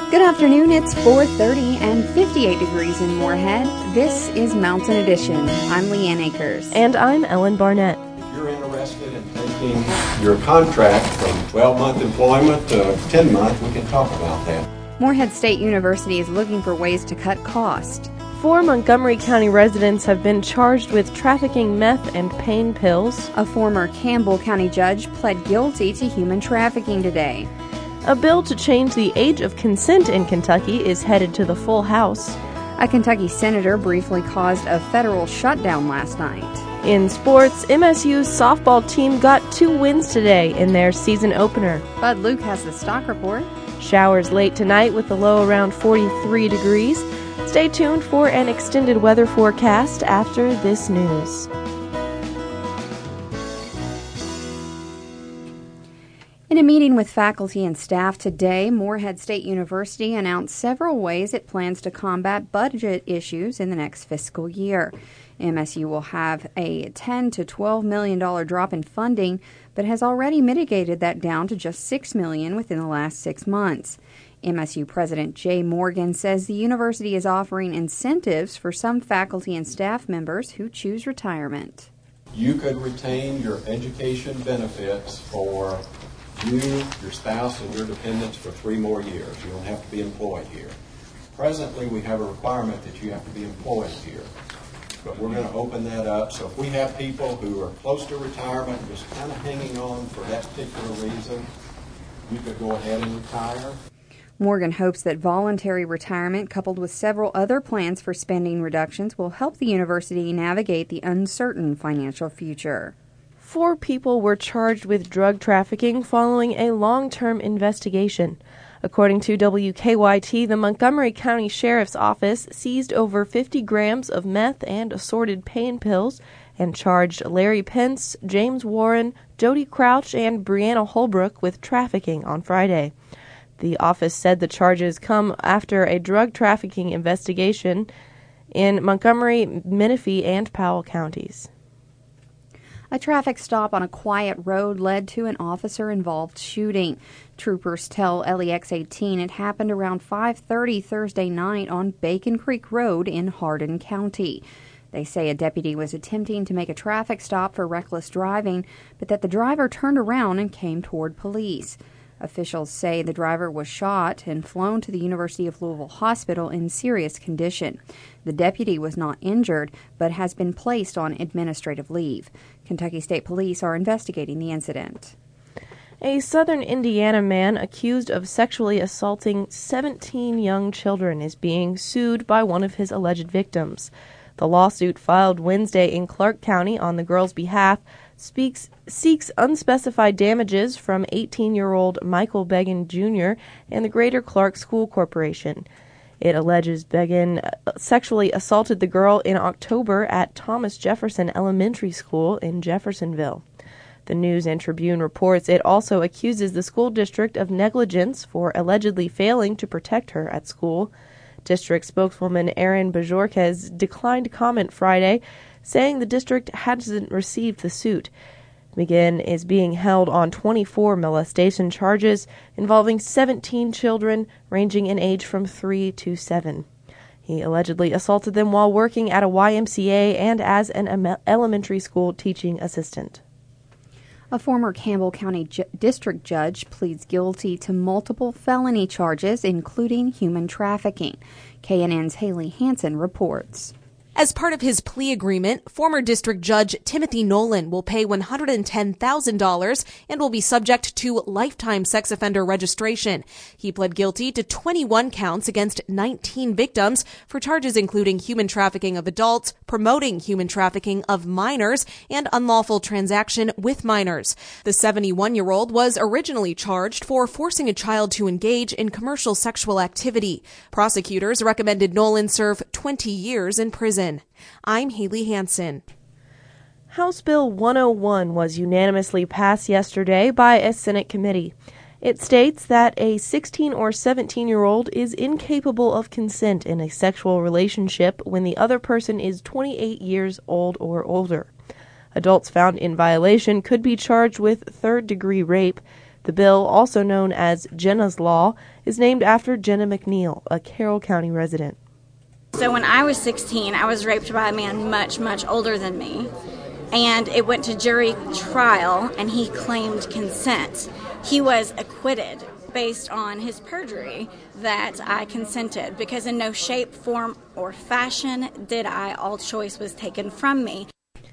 Good afternoon, it's 4:30 and 58 degrees in Moorhead. This is Mountain Edition. I'm Leanne Akers. And I'm Ellen Barnett. If you're interested in taking your contract from 12-month employment to 10-month, we can talk about that. Moorhead State University is looking for ways to cut costs. 4 Montgomery County residents have been charged with trafficking meth and pain pills. A former Campbell County judge pled guilty to human trafficking today. A bill to change the age of consent in Kentucky is headed to the full House. A Kentucky senator briefly caused a federal shutdown last night. In sports, MSU's softball team got 2 wins today in their season opener. Bud Luke has the stock report. Showers late tonight with the low around 43 degrees. Stay tuned for an extended weather forecast after this news. In a meeting with faculty and staff today, Moorhead State University announced several ways it plans to combat budget issues in the next fiscal year. MSU will have a $10 to $12 million drop in funding, but has already mitigated that down to just $6 million within the last 6 months. MSU President Jay Morgan says the university is offering incentives for some faculty and staff members who choose retirement. You could retain your education benefits for you, your spouse, and your dependents for 3 more years. You don't have to be employed here. Presently, we have a requirement that you have to be employed here. But we're going to open that up. So if we have people who are close to retirement, just kind of hanging on for that particular reason, you could go ahead and retire. Morgan hopes that voluntary retirement, coupled with several other plans for spending reductions, will help the university navigate the uncertain financial future. 4 people were charged with drug trafficking following a long-term investigation. According to WKYT, the Montgomery County Sheriff's Office seized over 50 grams of meth and assorted pain pills and charged Larry Pence, James Warren, Jody Crouch, and Brianna Holbrook with trafficking on Friday. The office said the charges come after a drug trafficking investigation in Montgomery, Menifee, and Powell counties. A traffic stop on a quiet road led to an officer-involved shooting. Troopers tell LEX 18 it happened around 5:30 Thursday night on Bacon Creek Road in Hardin County. They say a deputy was attempting to make a traffic stop for reckless driving, but that the driver turned around and came toward police. Officials say the driver was shot and flown to the University of Louisville Hospital in serious condition. The deputy was not injured, but has been placed on administrative leave. Kentucky State Police are investigating the incident. A southern Indiana man accused of sexually assaulting 17 young children is being sued by one of his alleged victims. The lawsuit, filed Wednesday in Clark County on the girl's behalf, seeks unspecified damages from 18-year-old Michael Beggin Jr. and the Greater Clark School Corporation. It alleges Beggin sexually assaulted the girl in October at Thomas Jefferson Elementary School in Jeffersonville. The News and Tribune reports it also accuses the school district of negligence for allegedly failing to protect her at school. District spokeswoman Erin Bajorquez declined comment Friday, saying the district hasn't received the suit. Beggin is being held on 24 molestation charges involving 17 children ranging in age from 3 to 7. He allegedly assaulted them while working at a YMCA and as an elementary school teaching assistant. A former Campbell County District Judge pleads guilty to multiple felony charges, including human trafficking. KNN's Haley Hansen reports. As part of his plea agreement, former District Judge Timothy Nolan will pay $110,000 and will be subject to lifetime sex offender registration. He pled guilty to 21 counts against 19 victims for charges including human trafficking of adults, promoting human trafficking of minors, and unlawful transaction with minors. The 71-year-old was originally charged for forcing a child to engage in commercial sexual activity. Prosecutors recommended Nolan serve 20 years in prison. I'm Haley Hansen. House Bill 101 was unanimously passed yesterday by a Senate committee. It states that a 16 or 17-year-old is incapable of consent in a sexual relationship when the other person is 28 years old or older. Adults found in violation could be charged with third-degree rape. The bill, also known as Jenna's Law, is named after Jenna McNeil, a Carroll County resident. So when I was 16, I was raped by a man much, much older than me. And it went to jury trial, and he claimed consent. He was acquitted based on his perjury that I consented, because in no shape, form, or fashion did I. All choice was taken from me.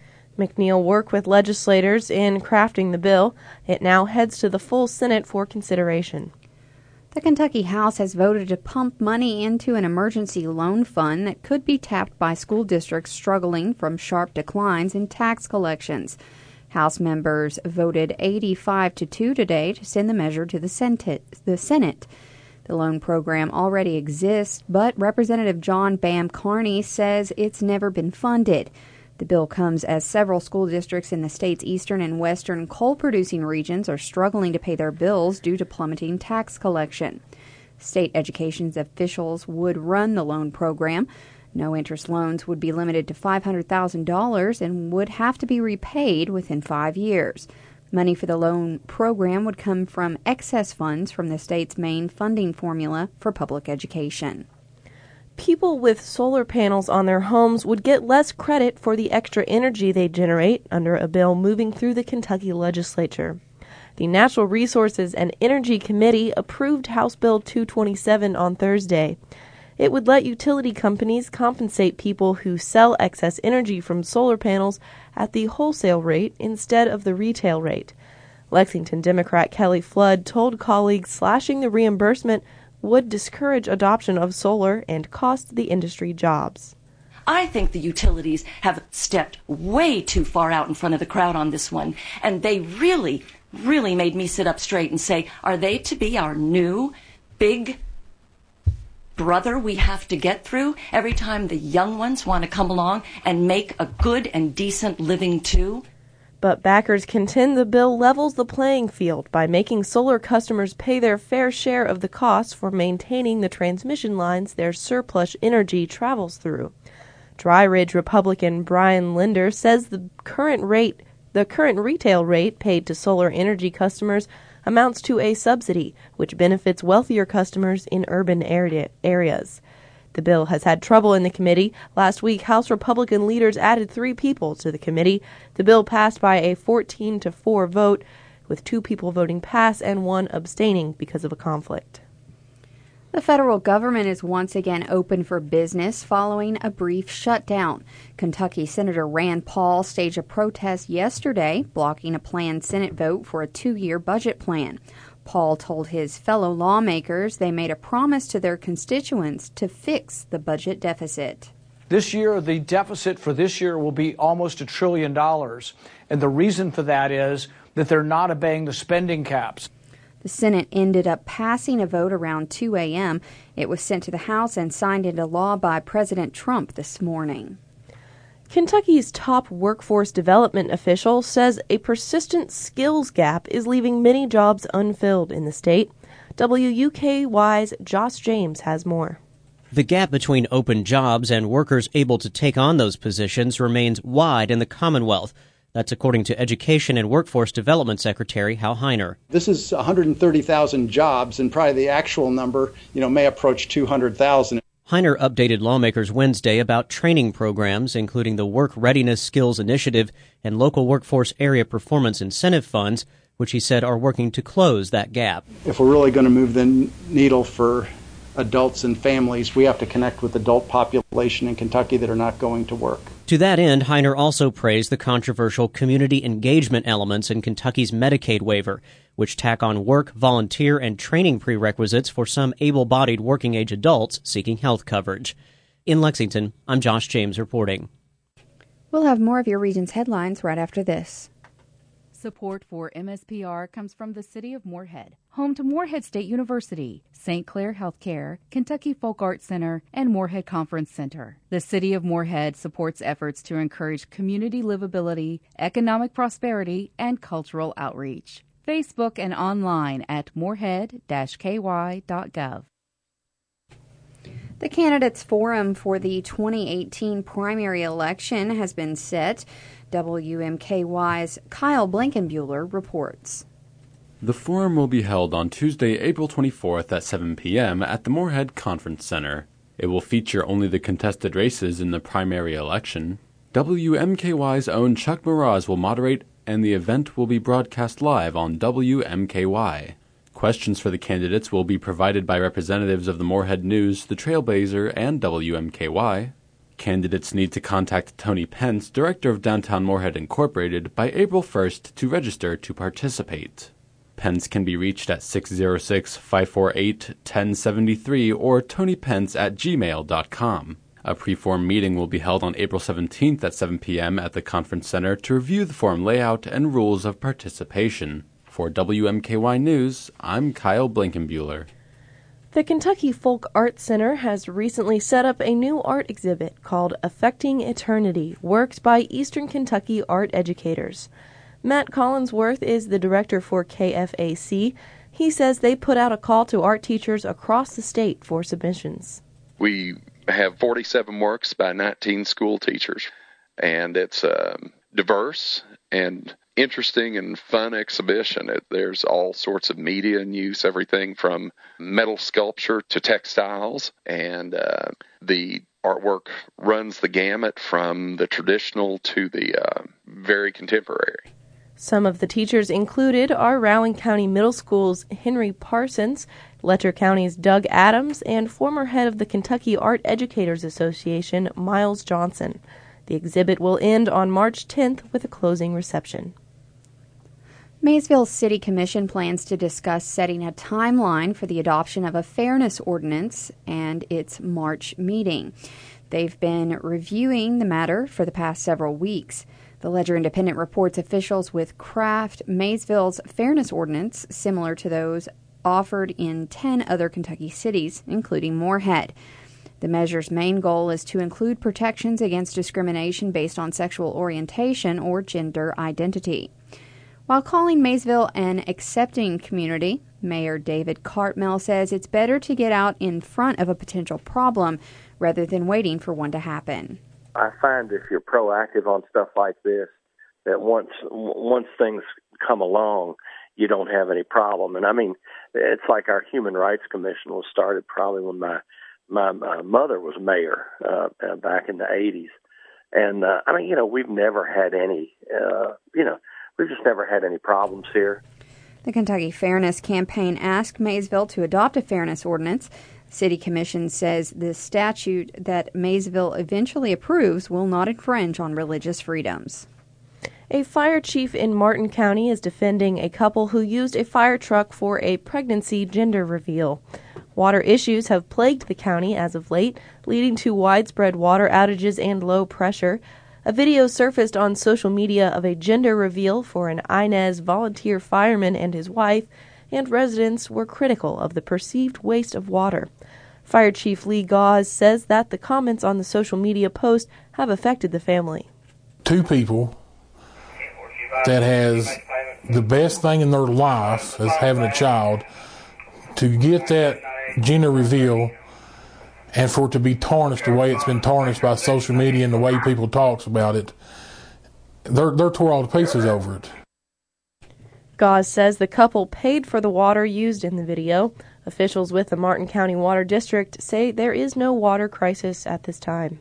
McNeil worked with legislators in crafting the bill. It now heads to the full Senate for consideration. The Kentucky House has voted to pump money into an emergency loan fund that could be tapped by school districts struggling from sharp declines in tax collections. House members voted 85-2 today to send the measure to the Senate. The loan program already exists, but Representative John Bam Carney says it's never been funded. The bill comes as several school districts in the state's eastern and western coal-producing regions are struggling to pay their bills due to plummeting tax collection. State education officials would run the loan program. No-interest loans would be limited to $500,000 and would have to be repaid within 5 years. Money for the loan program would come from excess funds from the state's main funding formula for public education. People with solar panels on their homes would get less credit for the extra energy they generate under a bill moving through the Kentucky legislature. The Natural Resources and Energy Committee approved House Bill 227 on Thursday. It would let utility companies compensate people who sell excess energy from solar panels at the wholesale rate instead of the retail rate. Lexington Democrat Kelly Flood told colleagues slashing the reimbursement would discourage adoption of solar and cost the industry jobs. I think the utilities have stepped way too far out in front of the crowd on this one, and they really made me sit up straight and say, are they to be our new big brother we have to get through every time the young ones want to come along and make a good and decent living too? But backers contend the bill levels the playing field by making solar customers pay their fair share of the costs for maintaining the transmission lines their surplus energy travels through. Dry Ridge Republican Brian Linder says the current retail rate paid to solar energy customers amounts to a subsidy, which benefits wealthier customers in urban areas. The bill has had trouble in the committee. Last week, House Republican leaders added 3 people to the committee. The bill passed by a 14-4 vote, with 2 people voting pass and 1 abstaining because of a conflict. The federal government is once again open for business following a brief shutdown. Kentucky Senator Rand Paul staged a protest yesterday, blocking a planned Senate vote for a 2-year budget plan. Paul told his fellow lawmakers they made a promise to their constituents to fix the budget deficit. This year, the deficit for this year will be almost $1 trillion. And the reason for that is that they're not obeying the spending caps. The Senate ended up passing a vote around 2 a.m. It was sent to the House and signed into law by President Trump this morning. Kentucky's top workforce development official says a persistent skills gap is leaving many jobs unfilled in the state. WUKY's Josh James has more. The gap between open jobs and workers able to take on those positions remains wide in the Commonwealth. That's according to Education and Workforce Development Secretary Hal Heiner. This is 130,000 jobs, and probably the actual number, may approach 200,000. Heiner updated lawmakers Wednesday about training programs, including the Work Readiness Skills Initiative and local workforce area performance incentive funds, which he said are working to close that gap. If we're really going to move the needle for adults and families, we have to connect with the adult population in Kentucky that are not going to work. To that end, Heiner also praised the controversial community engagement elements in Kentucky's Medicaid waiver, which tack on work, volunteer, and training prerequisites for some able-bodied working-age adults seeking health coverage. In Lexington, I'm Josh James reporting. We'll have more of your region's headlines right after this. Support for MSPR comes from the City of Moorhead, home to Moorhead State University, St. Clair Healthcare, Kentucky Folk Arts Center, and Moorhead Conference Center. The City of Moorhead supports efforts to encourage community livability, economic prosperity, and cultural outreach. Facebook and online at moorhead-ky.gov. The candidates forum for the 2018 primary election has been set. WMKY's Kyle Blankenbuehler reports. The forum will be held on Tuesday, April 24th at 7 p.m. at the Moorhead Conference Center. It will feature only the contested races in the primary election. WMKY's own Chuck Mraz will moderate, and the event will be broadcast live on WMKY. Questions for the candidates will be provided by representatives of the Moorhead News, the Trailblazer, and WMKY. Candidates need to contact Tony Pence, Director of Downtown Moorhead Incorporated, by April 1st to register to participate. Pence can be reached at 606-548-1073 or tonypence@gmail.com. A pre-forum meeting will be held on April 17th at 7 p.m. at the Conference Center to review the forum layout and rules of participation. For WMKY News, I'm Kyle Blankenbuehler. The Kentucky Folk Art Center has recently set up a new art exhibit called Affecting Eternity, works by Eastern Kentucky art educators. Matt Collinsworth is the director for KFAC. He says they put out a call to art teachers across the state for submissions. We have 47 works by 19 school teachers, and it's diverse and interesting and fun exhibition. There's all sorts of media in use, everything from metal sculpture to textiles, and the artwork runs the gamut from the traditional to the very contemporary. Some of the teachers included are Rowan County Middle School's Henry Parsons, Letcher County's Doug Adams, and former head of the Kentucky Art Educators Association, Miles Johnson. The exhibit will end on March 10th with a closing reception. Maysville City Commission plans to discuss setting a timeline for the adoption of a fairness ordinance and its March meeting. They've been reviewing the matter for the past several weeks. The Ledger Independent reports officials with Craft Maysville's fairness ordinance, similar to those offered in 10 other Kentucky cities, including Moorhead. The measure's main goal is to include protections against discrimination based on sexual orientation or gender identity. While calling Maysville an accepting community, Mayor David Cartmell says it's better to get out in front of a potential problem rather than waiting for one to happen. I find if you're proactive on stuff like this, that once things come along, you don't have any problem. And I mean, it's like our Human Rights Commission was started probably when my mother was mayor back in the 80s. And I mean, we've never had any, we've just never had any problems here. The Kentucky Fairness Campaign asked Maysville to adopt a fairness ordinance. City Commission says the statute that Maysville eventually approves will not infringe on religious freedoms. A fire chief in Martin County is defending a couple who used a fire truck for a pregnancy gender reveal. Water issues have plagued the county as of late, leading to widespread water outages and low pressure. A video surfaced on social media of a gender reveal for an Inez volunteer fireman and his wife, and residents were critical of the perceived waste of water. Fire Chief Lee Gauze says that the comments on the social media post have affected the family. Two people that has the best thing in their life is having a child, to get that gender reveal and for it to be tarnished the way it's been tarnished by social media and the way people talks about it, they're tore all to pieces over it. Gauze says the couple paid for the water used in the video. Officials with the Martin County Water District say there is no water crisis at this time.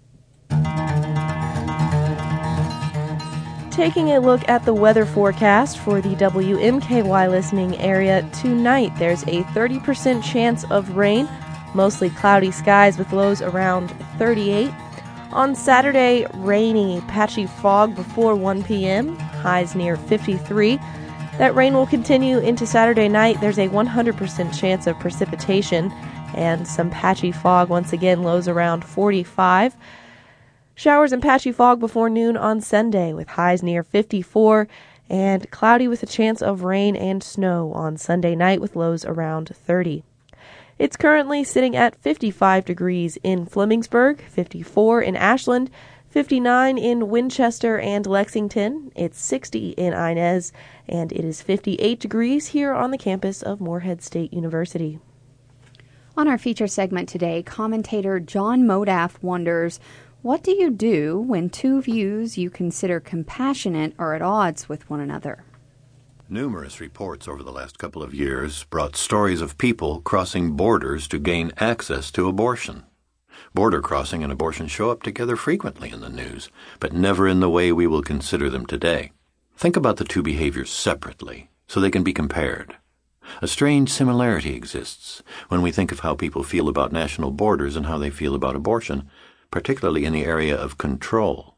Taking a look at the weather forecast for the WMKY listening area tonight, there's a 30% chance of rain, mostly cloudy skies with lows around 38. On Saturday, rainy, patchy fog before 1 p.m., highs near 53. That rain will continue into Saturday night. There's a 100% chance of precipitation and some patchy fog, once again, lows around 45. Showers and patchy fog before noon on Sunday with highs near 54, and cloudy with a chance of rain and snow on Sunday night with lows around 30. It's currently sitting at 55 degrees in Flemingsburg, 54 in Ashland, 59 in Winchester and Lexington. It's 60 in Inez, and it is 58 degrees here on the campus of Moorhead State University. On our feature segment today, commentator John Modaff wonders, what do you do when two views you consider compassionate are at odds with one another? Numerous reports over the last couple of years brought stories of people crossing borders to gain access to abortion. Border crossing and abortion show up together frequently in the news, but never in the way we will consider them today. Think about the two behaviors separately, so they can be compared. A strange similarity exists when we think of how people feel about national borders and how they feel about abortion, particularly in the area of control.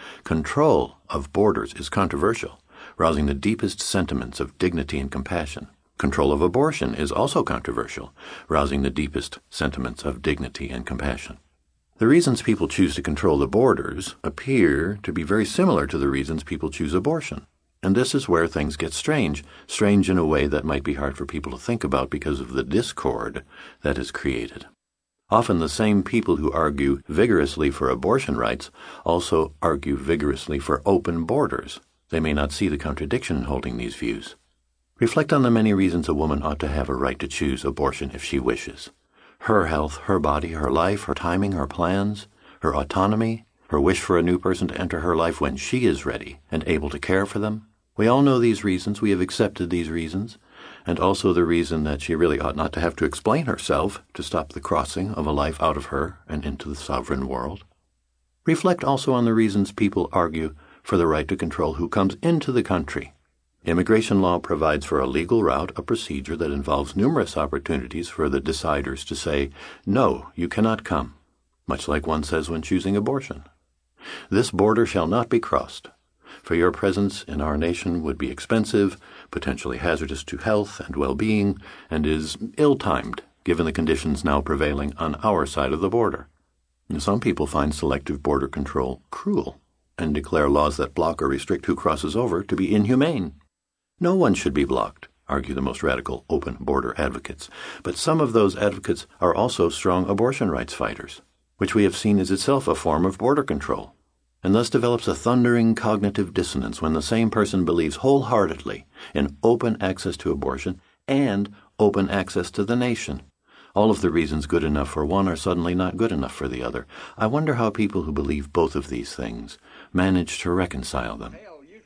Control of borders is controversial, rousing the deepest sentiments of dignity and compassion. Control of abortion is also controversial, rousing the deepest sentiments of dignity and compassion. The reasons people choose to control the borders appear to be very similar to the reasons people choose abortion. And this is where things get strange in a way that might be hard for people to think about because of the discord that is created. Often the same people who argue vigorously for abortion rights also argue vigorously for open borders. They may not see the contradiction in holding these views. Reflect on the many reasons a woman ought to have a right to choose abortion if she wishes. Her health, her body, her life, her timing, her plans, her autonomy, her wish for a new person to enter her life when she is ready and able to care for them. We all know these reasons, we have accepted these reasons, and also the reason that she really ought not to have to explain herself to stop the crossing of a life out of her and into the sovereign world. Reflect also on the reasons people argue for the right to control who comes into the country. Immigration law provides for a legal route, a procedure that involves numerous opportunities for the deciders to say, "No, you cannot come," much like one says when choosing abortion. "This border shall not be crossed, for your presence in our nation would be expensive, potentially hazardous to health and well-being, and is ill-timed given the conditions now prevailing on our side of the border." And some people find selective border control cruel and declare laws that block or restrict who crosses over to be inhumane. No one should be blocked, argue the most radical open border advocates, but some of those advocates are also strong abortion rights fighters, which we have seen is itself a form of border control, and thus develops a thundering cognitive dissonance when the same person believes wholeheartedly in open access to abortion and open access to the nation. All of the reasons good enough for one are suddenly not good enough for the other. I wonder how people who believe both of these things manage to reconcile them.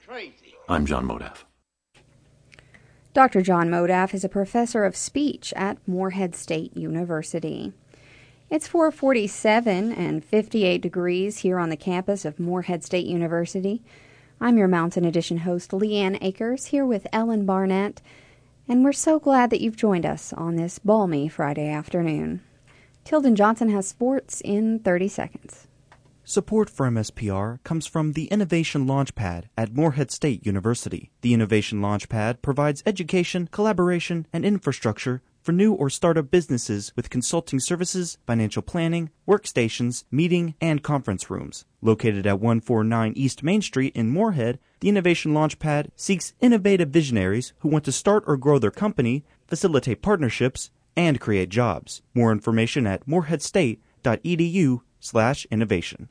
I'm John Modaff. Dr. John Modaff is a professor of speech at Morehead State University. It's 4:47 and 58 degrees here on the campus of Morehead State University. I'm your Mountain Edition host, Leanne Akers, here with Ellen Barnett, and we're so glad that you've joined us on this balmy Friday afternoon. Tilden Johnson has sports in 30 seconds. Support for MSPR comes from the Innovation Launchpad at Morehead State University. The Innovation Launchpad provides education, collaboration, and infrastructure for new or startup businesses with consulting services, financial planning, workstations, meeting, and conference rooms. Located at 149 East Main Street in Morehead, the Innovation Launchpad seeks innovative visionaries who want to start or grow their company, facilitate partnerships, and create jobs. More information at moreheadstate.edu/innovation.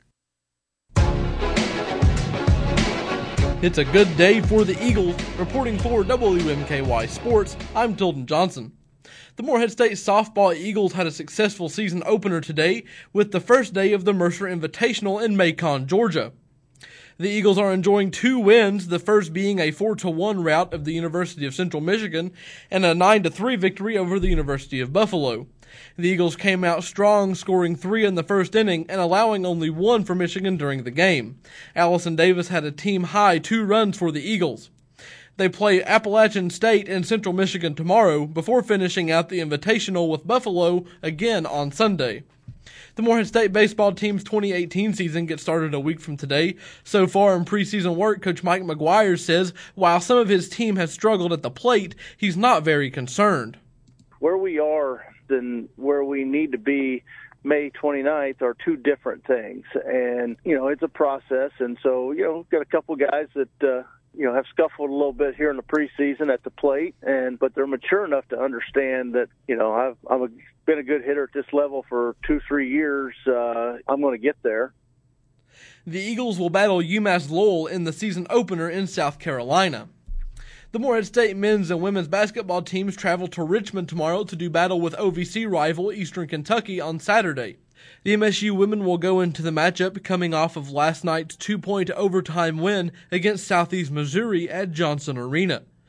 It's a good day for the Eagles. Reporting for WMKY Sports, I'm Tilden Johnson. The Morehead State softball Eagles had a successful season opener today with the first day of the Mercer Invitational in Macon, Georgia. The Eagles are enjoying 2 wins, the first being a 4-1 rout of the University of Central Michigan and a 9-3 victory over the University of Buffalo. The Eagles came out strong, scoring 3 in the first inning and allowing only 1 for Michigan during the game. Allison Davis had a team-high 2 runs for the Eagles. They play Appalachian State in Central Michigan tomorrow before finishing out the Invitational with Buffalo again on Sunday. The Morehead State baseball team's 2018 season gets started a week from today. So far in preseason work, Coach Mike McGuire says while some of his team has struggled at the plate, he's not very concerned. Where we are and where we need to be May 29th are 2 different things. And, it's a process. And so, we've got a couple guys that, have scuffled a little bit here in the preseason at the plate, but they're mature enough to understand that, I've been a good hitter at this level for 2-3 years. I'm going to get there. The Eagles will battle UMass Lowell in the season opener in South Carolina. The Morehead State men's and women's basketball teams travel to Richmond tomorrow to do battle with OVC rival Eastern Kentucky on Saturday. The MSU women will go into the matchup coming off of last night's 2-point overtime win against Southeast Missouri at Johnson Arena.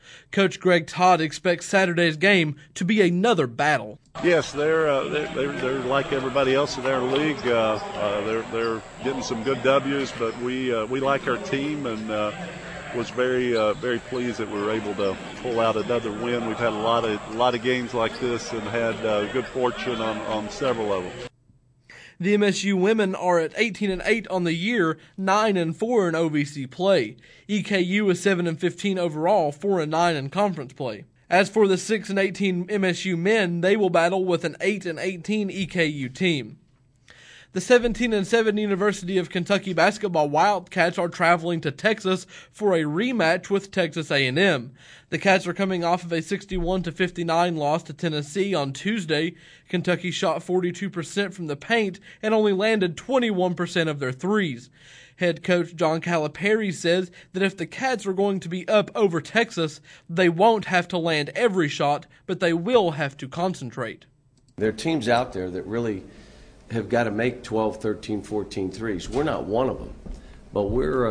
Coach Greg Todd expects Saturday's game to be another battle. Yes, they're like everybody else in our league. They're getting some good W's, but we like our team and was very pleased that we were able to pull out another win. We've had a lot of games like this and had good fortune on several of them. The MSU women are at 18-8 on the year, 9-4 in OVC play. EKU is 7-15 overall, 4-9 in conference play. As for the 6-18 MSU men, they will battle with an 8-18 EKU team. The 17-7 University of Kentucky basketball Wildcats are traveling to Texas for a rematch with Texas A&M. The Cats are coming off of a 61-59 loss to Tennessee on Tuesday. Kentucky shot 42% from the paint and only landed 21% of their threes. Head coach John Calipari says that if the Cats are going to be up over Texas, they won't have to land every shot, but they will have to concentrate. There are teams out there that really have got to make 12, 13, 14 threes. We're not one of them, but we're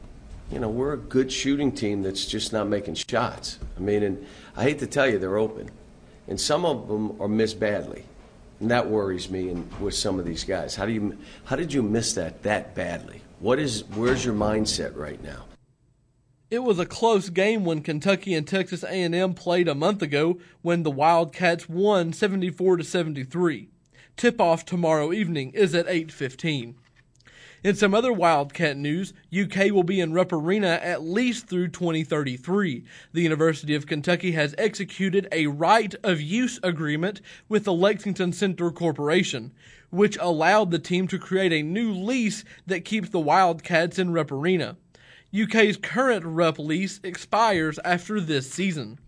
a good shooting team that's just not making shots. I mean, and I hate to tell you, they're open, and some of them are missed badly, and that worries me. And with some of these guys, how did you miss that badly? Where's your mindset right now? It was a close game when Kentucky and Texas A&M played a month ago when the Wildcats won 74-73. Tip-off tomorrow evening is at 8:15. In some other Wildcat news, UK will be in Rupp Arena at least through 2033. The University of Kentucky has executed a right-of-use agreement with the Lexington Center Corporation, which allowed the team to create a new lease that keeps the Wildcats in Rupp Arena. UK's current Rupp lease expires after this season.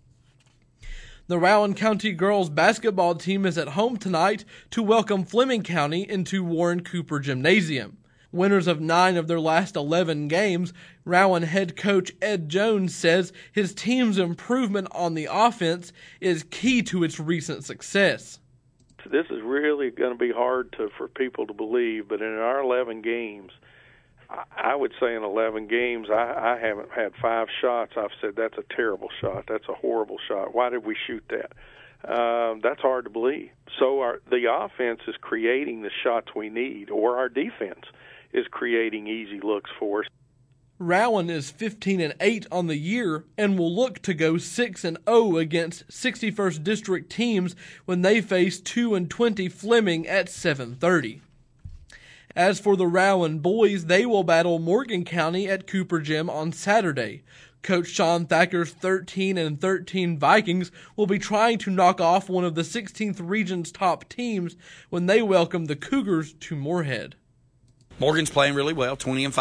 The Rowan County girls basketball team is at home tonight to welcome Fleming County into Warren Cooper Gymnasium. Winners of 9 of their last 11 games, Rowan head coach Ed Jones says his team's improvement on the offense is key to its recent success. This is really going to be hard for people to believe, but in our 11 games, I would say in 11 games, I haven't had 5 shots. I've said that's a terrible shot. That's a horrible shot. Why did we shoot that? That's hard to believe. So the offense is creating the shots we need, or our defense is creating easy looks for us. Rowan is 15-8 on the year and will look to go 6-0 against 61st District teams when they face 2-20 Fleming at 7:30. As for the Rowan boys, they will battle Morgan County at Cooper Gym on Saturday. Coach Sean Thacker's 13-13 Vikings will be trying to knock off one of the 16th region's top teams when they welcome the Cougars to Moorhead. Morgan's playing really well,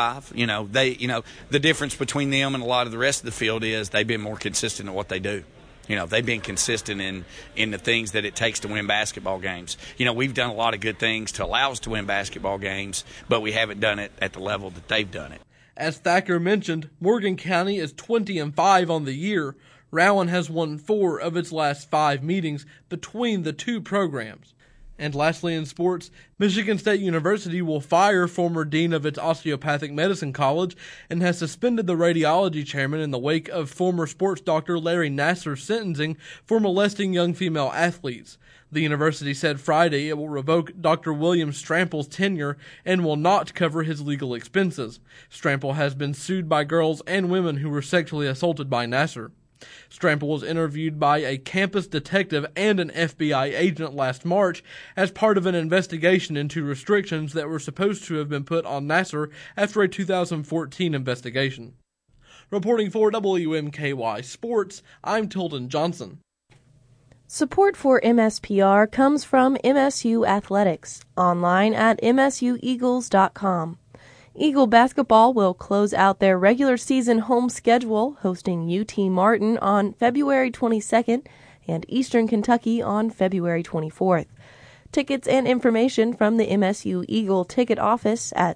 20-5. The difference between them and a lot of the rest of the field is they've been more consistent at what they do. They've been consistent in the things that it takes to win basketball games. We've done a lot of good things to allow us to win basketball games, but we haven't done it at the level that they've done it. As Thacker mentioned, Morgan County is 20-5 on the year. Rowan has won 4 of its last 5 meetings between the two programs. And lastly in sports, Michigan State University will fire former dean of its osteopathic medicine college and has suspended the radiology chairman in the wake of former sports doctor Larry Nassar's sentencing for molesting young female athletes. The university said Friday it will revoke Dr. William Strample's tenure and will not cover his legal expenses. Strample has been sued by girls and women who were sexually assaulted by Nassar. Strample was interviewed by a campus detective and an FBI agent last March as part of an investigation into restrictions that were supposed to have been put on Nassar after a 2014 investigation. Reporting for WMKY Sports, I'm Tilden Johnson. Support for MSPR comes from MSU Athletics, online at msueagles.com. Eagle basketball will close out their regular season home schedule, hosting UT Martin on February 22nd and Eastern Kentucky on February 24th. Tickets and information from the MSU Eagle ticket office at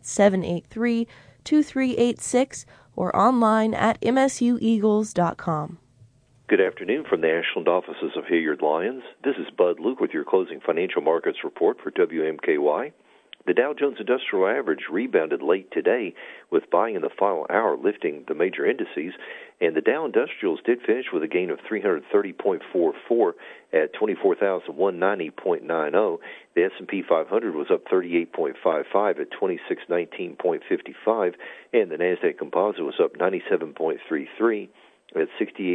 783-2386 or online at msueagles.com. Good afternoon from the Ashland offices of Hilliard Lyons. This is Bud Luke with your closing financial markets report for WMKY. The Dow Jones Industrial Average rebounded late today, with buying in the final hour lifting the major indices, and the Dow Industrials did finish with a gain of 330.44 at 24,190.90. The S&P 500 was up 38.55 at 2619.55, and the Nasdaq Composite was up 97.33 at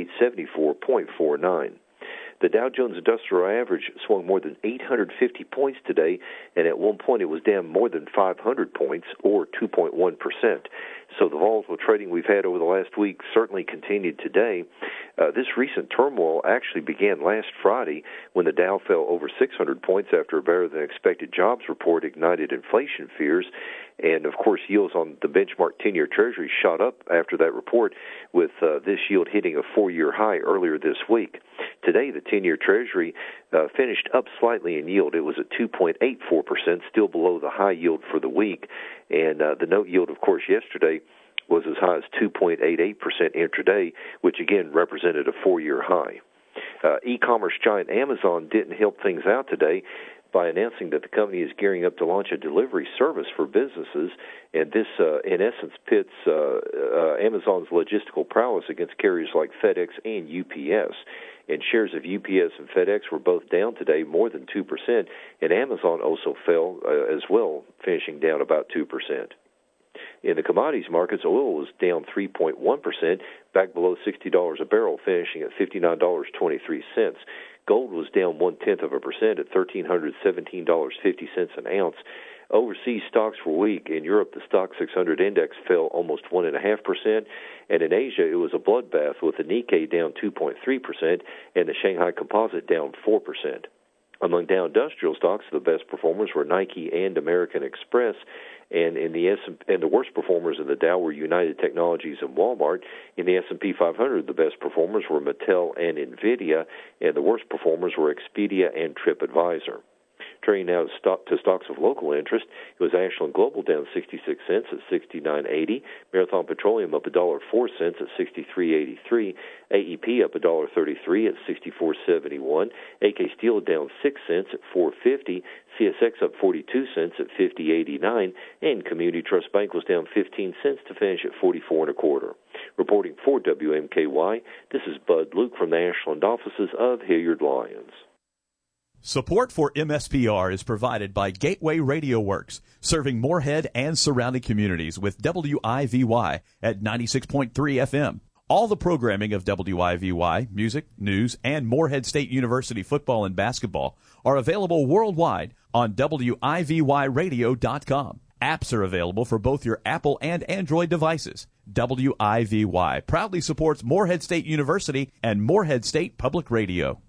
6874.49. The Dow Jones Industrial Average swung more than 850 points today, and at one point it was down more than 500 points, or 2.1%. So the volatile trading we've had over the last week certainly continued today. This recent turmoil actually began last Friday when the Dow fell over 600 points after a better-than-expected jobs report ignited inflation fears. And, of course, yields on the benchmark 10-year Treasury shot up after that report, with this yield hitting a 4-year high earlier this week. Today, the 10-year Treasury finished up slightly in yield. It was at 2.84%, still below the high yield for the week. And the note yield, of course, yesterday was as high as 2.88% intraday, which, again, represented a 4-year high. E-commerce giant Amazon didn't help things out today by announcing that the company is gearing up to launch a delivery service for businesses, and this, in essence, pits Amazon's logistical prowess against carriers like FedEx and UPS. And shares of UPS and FedEx were both down today, more than 2%, and Amazon also fell as well, finishing down about 2%. In the commodities markets, oil was down 3.1%, back below $60 a barrel, finishing at $59.23. Gold was down 0.1% at $1,317.50 an ounce. Overseas stocks were weak. In Europe, the Stock 600 index fell almost 1.5%, and in Asia, it was a bloodbath, with the Nikkei down 2.3% and the Shanghai Composite down 4%. Among Dow Industrial stocks, the best performers were Nike and American Express, and the worst performers in the Dow were United Technologies and Walmart. In the S&P 500, the best performers were Mattel and Nvidia, and the worst performers were Expedia and TripAdvisor. Turning now to stocks of local interest, it was Ashland Global down 66 cents at $69.80. Marathon Petroleum up $1.04 at $63.83. AEP up $1.33 at $64.71. AK Steel down 6 cents at $4.50. CSX up 42 cents at $50.89. And Community Trust Bank was down 15 cents to finish at $44.25. Reporting for WMKY, this is Bud Luke from the Ashland offices of Hilliard Lyons. Support for MSPR is provided by Gateway Radio Works, serving Moorhead and surrounding communities with WIVY at 96.3 FM. All the programming of WIVY, music, news, and Moorhead State University football and basketball are available worldwide on WIVYradio.com. Apps are available for both your Apple and Android devices. WIVY proudly supports Moorhead State University and Moorhead State Public Radio.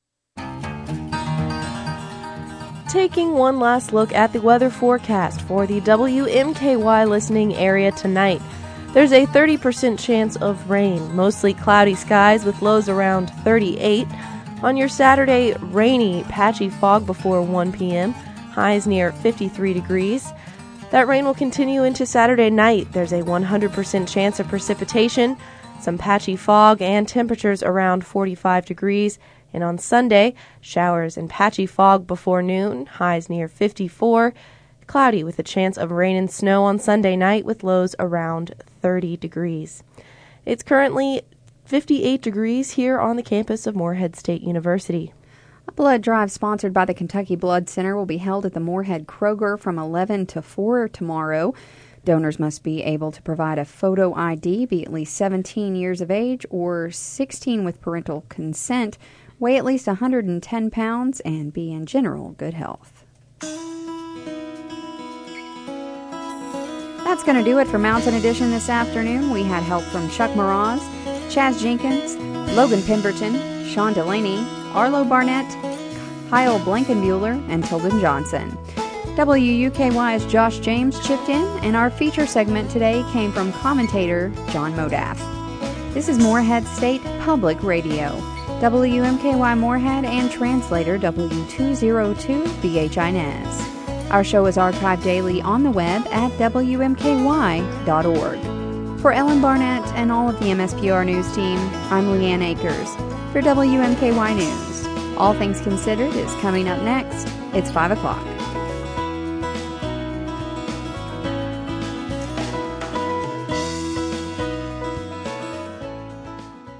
Taking one last look at the weather forecast for the WMKY listening area tonight. There's a 30% chance of rain, mostly cloudy skies with lows around 38. On your Saturday, rainy, patchy fog before 1 p.m., highs near 53 degrees. That rain will continue into Saturday night. There's a 100% chance of precipitation, some patchy fog, and temperatures around 45 degrees. And on Sunday, showers and patchy fog before noon, highs near 54. Cloudy with a chance of rain and snow on Sunday night with lows around 30 degrees. It's currently 58 degrees here on the campus of Moorhead State University. A blood drive sponsored by the Kentucky Blood Center will be held at the Moorhead Kroger from 11 to 4 tomorrow. Donors must be able to provide a photo ID, be at least 17 years of age or 16 with parental consent, weigh at least 110 pounds, and be in general good health. That's going to do it for Mountain Edition this afternoon. We had help from Chuck Meraz, Chaz Jenkins, Logan Pemberton, Sean Delaney, Arlo Barnett, Kyle Blankenbuehler, and Tilden Johnson. WUKY's Josh James chipped in, and our feature segment today came from commentator John Modaff. This is Moorhead State Public Radio, WMKY Moorhead, and translator W202 BHI Nez. Our show is archived daily on the web at WMKY.org. For Ellen Barnett and all of the MSPR News team, I'm Leanne Akers for WMKY News. All Things Considered is coming up next. It's 5 o'clock.